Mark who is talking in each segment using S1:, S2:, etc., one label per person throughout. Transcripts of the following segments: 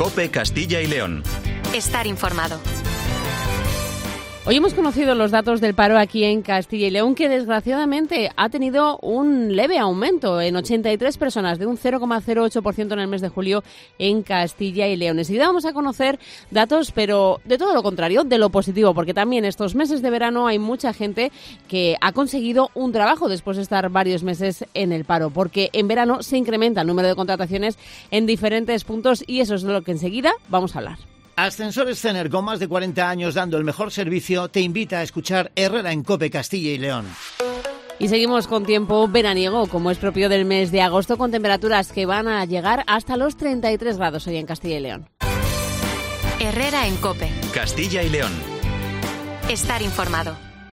S1: COPE Castilla y León.
S2: Estar informado.
S3: Hoy hemos conocido los datos del paro aquí en Castilla y León, que desgraciadamente ha tenido un leve aumento en 83 personas, de un 0,08% en el mes de julio en Castilla y León. Enseguida vamos a conocer datos, pero de todo lo contrario, de lo positivo, porque también estos meses de verano hay mucha gente que ha conseguido un trabajo después de estar varios meses en el paro, porque en verano se incrementa el número de contrataciones en diferentes puntos y eso es de lo que enseguida vamos a hablar.
S4: Ascensores Zener, con más de 40 años dando el mejor servicio, te invita a escuchar Herrera en COPE Castilla y León.
S3: Y seguimos con tiempo veraniego, como es propio del mes de agosto, con temperaturas que van a llegar hasta los 33 grados hoy en Castilla y León.
S2: Herrera en COPE.
S1: Castilla y León.
S2: Estar informado.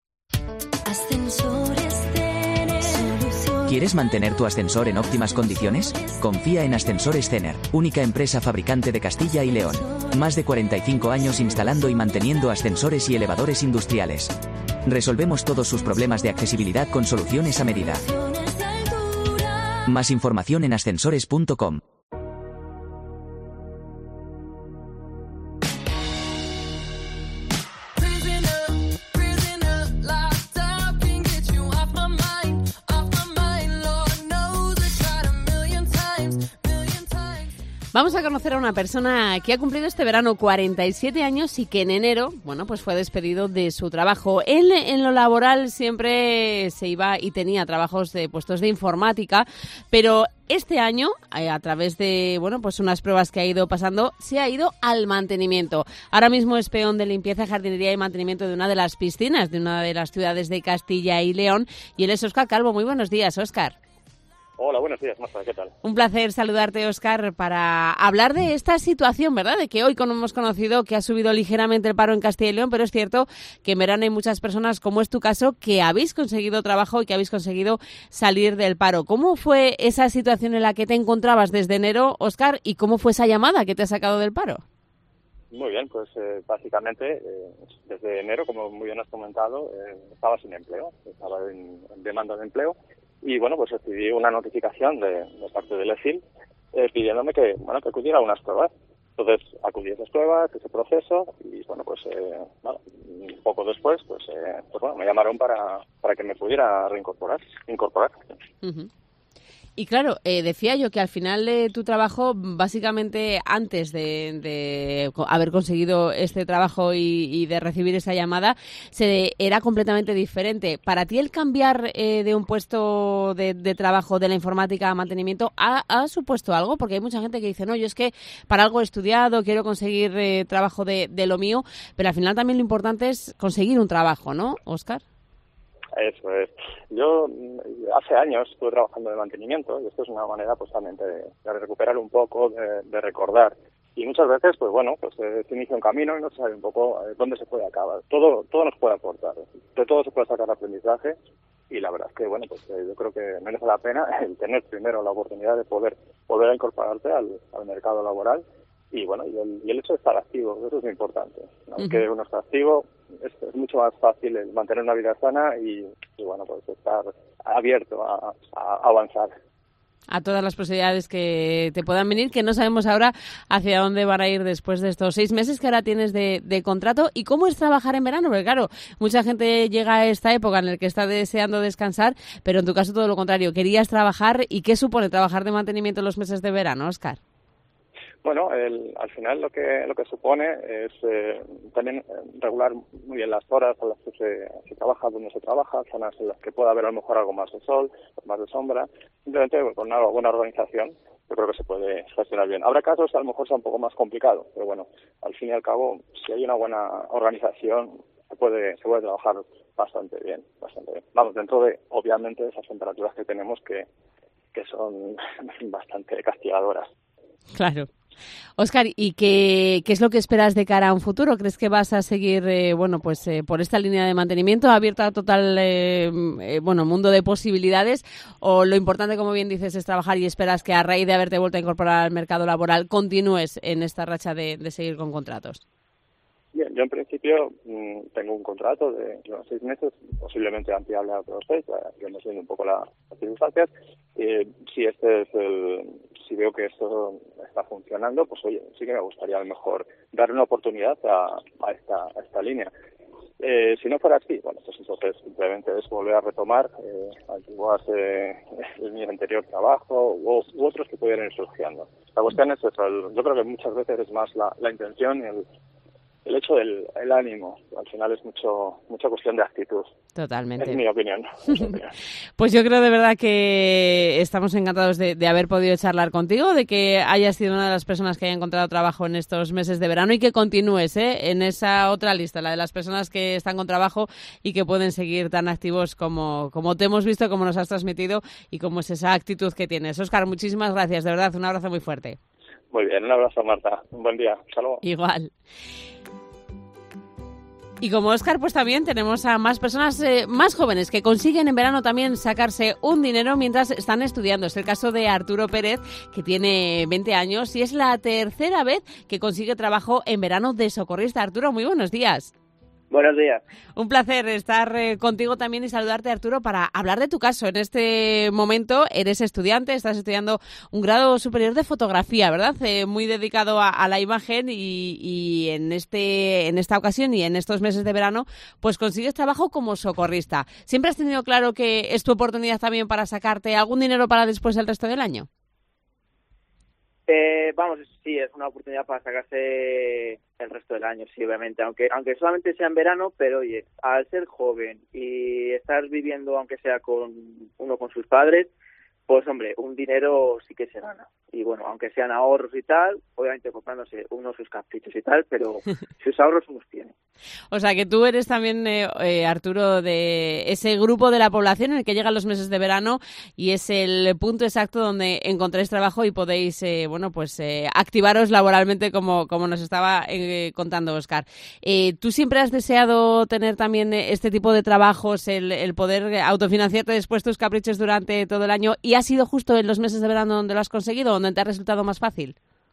S5: ¿Quieres mantener tu ascensor en óptimas condiciones? Confía en Ascensores Zener, única empresa fabricante de Castilla y León. Más de 45 años instalando y manteniendo ascensores y elevadores industriales. Resolvemos todos sus problemas de accesibilidad con soluciones a medida. Más información en ascensores.com.
S3: Vamos a conocer a una persona que ha cumplido este verano 47 años y que en enero, pues fue despedido de su trabajo. Él en lo laboral siempre se iba y tenía trabajos de puestos de informática, pero este año, a través de pues unas pruebas que ha ido pasando, se ha ido al mantenimiento. Ahora mismo es peón de limpieza, jardinería y mantenimiento de una de las piscinas de una de las ciudades de Castilla y León. Y él es Óscar Calvo. Muy buenos días, Óscar.
S6: Hola, buenos días, Marta, ¿qué tal?
S3: Un placer saludarte, Óscar, para hablar de esta situación, ¿verdad? De que hoy hemos conocido que ha subido ligeramente el paro en Castilla y León, pero es cierto que en verano hay muchas personas, como es tu caso, que habéis conseguido trabajo y que habéis conseguido salir del paro. ¿Cómo fue esa situación en la que te encontrabas desde enero, Óscar, y cómo fue esa llamada que te ha sacado del paro?
S6: Muy bien, pues básicamente desde enero, como muy bien has comentado, estaba sin empleo, estaba en demanda de empleo. Y pues recibí una notificación de parte del EFIL pidiéndome que acudiera a unas pruebas. Entonces acudí a esas pruebas, ese proceso, y un poco después me llamaron para que me pudiera incorporar.
S3: Uh-huh. Y claro, decía yo que al final de tu trabajo, básicamente antes de haber conseguido este trabajo y de recibir esa llamada, era completamente diferente. ¿Para ti el cambiar de un puesto de trabajo de la informática a mantenimiento ha supuesto algo? Porque hay mucha gente que dice, no, yo es que para algo he estudiado, quiero conseguir trabajo de lo mío, pero al final también lo importante es conseguir un trabajo, ¿no, Óscar?
S6: Eso es. Yo hace años estuve trabajando de mantenimiento y esto es una manera también de recuperar un poco, de recordar. Y muchas veces, se inicia un camino y no se sabe un poco dónde se puede acabar. Todo nos puede aportar. De todo se puede sacar aprendizaje y la verdad es que, yo creo que merece la pena el tener primero la oportunidad de poder volver a incorporarte al mercado laboral. Y el hecho de estar activo, eso es muy importante. Aunque uno está activo, es mucho más fácil el mantener una vida sana y estar abierto a avanzar.
S3: A todas las posibilidades que te puedan venir, que no sabemos ahora hacia dónde van a ir después de estos 6 meses que ahora tienes de contrato. ¿Y cómo es trabajar en verano? Porque claro, mucha gente llega a esta época en la que está deseando descansar, pero en tu caso todo lo contrario, querías trabajar. ¿Y qué supone trabajar de mantenimiento en los meses de verano, Óscar?
S6: Al final lo que supone es también regular muy bien las horas a las que se trabaja, donde se trabaja, zonas en las que pueda haber a lo mejor algo más de sol, más de sombra. Simplemente con una buena organización yo creo que se puede gestionar bien. Habrá casos que a lo mejor sea un poco más complicado, pero al fin y al cabo, si hay una buena organización, se puede trabajar bastante bien. Dentro de, obviamente, esas temperaturas que tenemos que son bastante castigadoras.
S3: Claro. Óscar, ¿y qué es lo que esperas de cara a un futuro? ¿Crees que vas a seguir por esta línea de mantenimiento abierta a total mundo de posibilidades? ¿O lo importante, como bien dices, es trabajar y esperas que a raíz de haberte vuelto a incorporar al mercado laboral continúes en esta racha de seguir con contratos?
S6: Bien, yo en principio tengo un contrato de unos 6 meses, posiblemente ampliable a otros 6, iremos viendo un poco las circunstancias. Si veo que esto está funcionando, pues oye, sí que me gustaría a lo mejor darle una oportunidad a esta línea. Si no fuera así, bueno, pues entonces simplemente es volver a retomar antiguas mi anterior trabajo u otros que pudieran ir surgiendo. La cuestión es eso, yo creo que muchas veces es más la intención y el hecho del ánimo. Al final es mucha cuestión de actitud.
S3: Totalmente.
S6: Es mi opinión.
S3: Pues yo creo de verdad que estamos encantados de haber podido charlar contigo, de que hayas sido una de las personas que haya encontrado trabajo en estos meses de verano y que continúes en esa otra lista, la de las personas que están con trabajo y que pueden seguir tan activos como te hemos visto, como nos has transmitido y como es esa actitud que tienes. Óscar, muchísimas gracias, de verdad, un abrazo muy fuerte.
S6: Muy bien, un abrazo, Marta. Un buen día. Hasta luego.
S3: Igual. Y como Óscar, pues también tenemos a más personas más jóvenes que consiguen en verano también sacarse un dinero mientras están estudiando. Es el caso de Arturo Pérez, que tiene 20 años y es la tercera vez que consigue trabajo en verano de socorrista. Arturo, muy buenos días.
S7: Buenos días.
S3: Un placer estar contigo también y saludarte, Arturo, para hablar de tu caso. En este momento eres estudiante, estás estudiando un grado superior de fotografía, ¿verdad? Muy dedicado a la imagen y en esta ocasión y en estos meses de verano, pues consigues trabajo como socorrista. ¿Siempre has tenido claro que es tu oportunidad también para sacarte algún dinero para después del resto del año?
S7: Vamos, sí, es una oportunidad para sacarse el resto del año, sí, obviamente, aunque solamente sea en verano, pero oye, al ser joven y estar viviendo, aunque sea con sus padres, pues hombre, un dinero sí que se gana. Y bueno, aunque sean ahorros y tal, obviamente comprándose uno sus caprichos y tal, pero sus ahorros unos tiene.
S3: O sea, que tú eres también, Arturo, de ese grupo de la población en el que llegan los meses de verano y es el punto exacto donde encontráis trabajo y podéis, activaros laboralmente como nos estaba contando Óscar. ¿Tú siempre has deseado tener también este tipo de trabajos, el poder autofinanciarte después tus caprichos durante todo el año y ha sido justo en los meses de verano donde lo has conseguido, donde te ha resultado más fácil?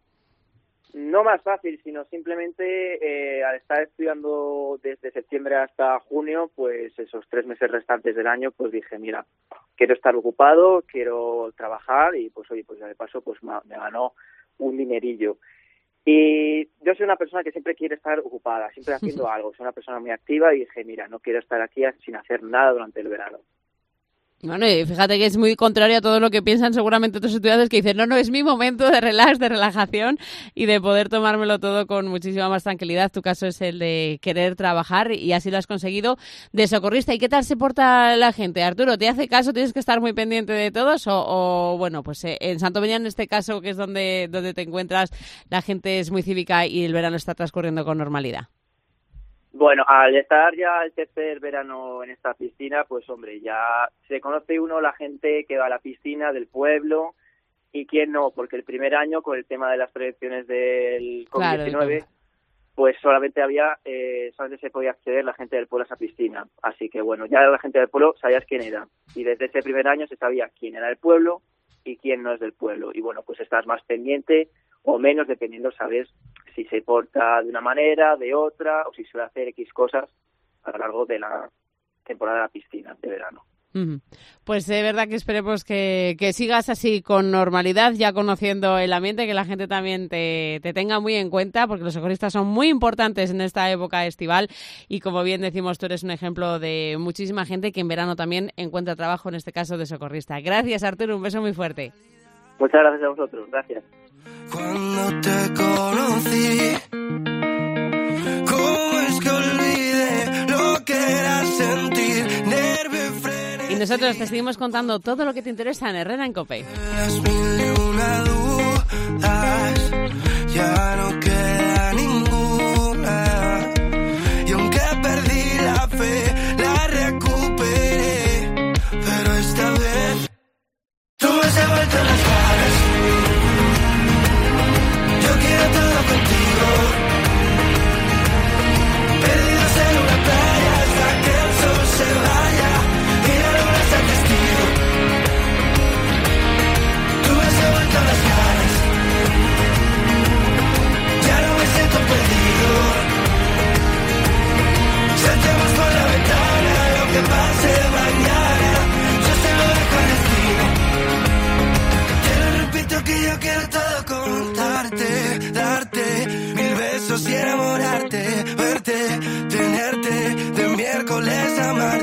S7: No más fácil, sino simplemente al estar estudiando desde septiembre hasta junio, pues esos 3 meses restantes del año, pues dije, mira, quiero estar ocupado, quiero trabajar y pues oye, pues ya de paso pues me ganó un dinerillo. Y yo soy una persona que siempre quiere estar ocupada, siempre haciendo algo, soy una persona muy activa y dije, mira, no quiero estar aquí sin hacer nada durante el verano.
S3: Bueno, y fíjate que es muy contrario a todo lo que piensan seguramente otros estudiantes que dicen, no, es mi momento de relax, de relajación y de poder tomármelo todo con muchísima más tranquilidad. Tu caso es el de querer trabajar y así lo has conseguido de socorrista. ¿Y qué tal se porta la gente? Arturo, ¿te hace caso? ¿Tienes que estar muy pendiente de todos? O bueno, pues en Santomeña, en este caso, que es donde te encuentras, la gente es muy cívica y el verano está transcurriendo con normalidad.
S7: Bueno, al estar ya el tercer verano en esta piscina, pues hombre, ya se conoce uno la gente que va a la piscina del pueblo y quién no, porque el primer año con el tema de las prevenciones del COVID-19, claro, pues solamente se podía acceder la gente del pueblo a esa piscina. Así que bueno, ya la gente del pueblo sabías quién era y desde ese primer año se sabía quién era del pueblo y quién no es del pueblo. Y bueno, pues estás más pendiente o menos dependiendo, sabes, si se porta de una manera, de otra, o si suele hacer X cosas a lo largo de la temporada de la piscina de verano.
S3: Pues de verdad que esperemos que sigas así con normalidad, ya conociendo el ambiente, que la gente también te tenga muy en cuenta, porque los socorristas son muy importantes en esta época estival y como bien decimos, tú eres un ejemplo de muchísima gente que en verano también encuentra trabajo, en este caso de socorrista. Gracias, Arturo, un beso muy fuerte.
S7: Muchas gracias a vosotros, gracias.
S8: Cuando te conocí, ¿cómo es que olvidé lo que era sentir nervio y frenesí?
S3: Y nosotros te seguimos contando todo lo que te interesa en Herrera en COPE.
S8: Las mil y una dudas, ya no queda ninguna. Y aunque perdí la fe, la recuperé. Pero esta vez tú me has devuelto las ganas. Yo quiero todo contigo, perdidos en una playa hasta que el sol se vaya y la luna sea testigo. Tú me has devuelto las ganas. besos y enamorarte, verte, tenerte, de miércoles a martes.